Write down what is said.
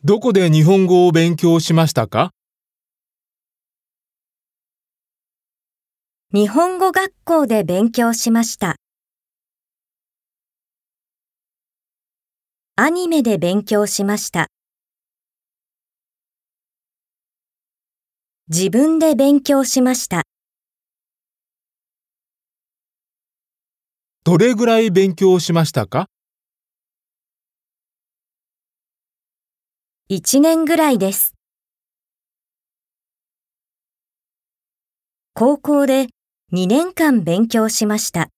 どこで日本語を勉強しましたか？ 日本語学校で勉強しました。アニメで勉強しました。自分で勉強しました。 どれぐらい勉強しましたか ？1年ぐらいです。高校で2年間勉強しました。